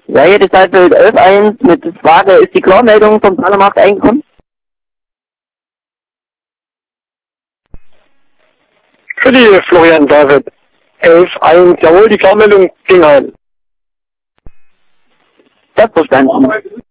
Ja, hier die Seite 11.1 mit der Frage, ist die Klarmeldung vom Zahlermarkt eingekommen? Für die Florian David. 11.1, jawohl, die Klarmeldung ging ein. Das verstanden.